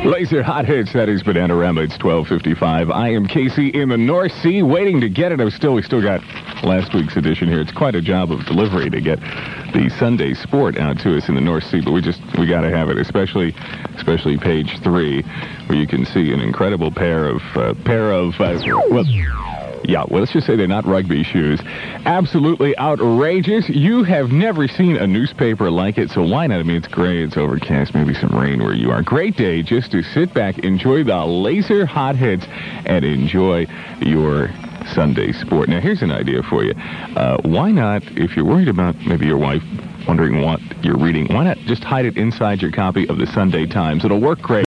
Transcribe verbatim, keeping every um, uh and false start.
Laser Hot Hits, that is Bananarama. It's twelve fifty-five. I am Casey in the North Sea, waiting to get it. I still, we still got last week's edition here. It's quite a job of delivery to get the Sunday sport out to us in the North Sea, but we just, we got to have it, especially, especially page three, where you can see an incredible pair of, uh, pair of, uh, well, yeah, well, let's just say they're not rugby shoes. Absolutely outrageous. You have never seen a newspaper like it, so why not? I mean, it's gray, it's overcast, maybe some rain where you are. Great day just to sit back, enjoy the Laser Hot Hits, and enjoy your Sunday sport. Now, here's an idea for you. Uh, why not, if you're worried about maybe your wife wondering what you're reading, why not just hide it inside your copy of the Sunday Times? It'll work great.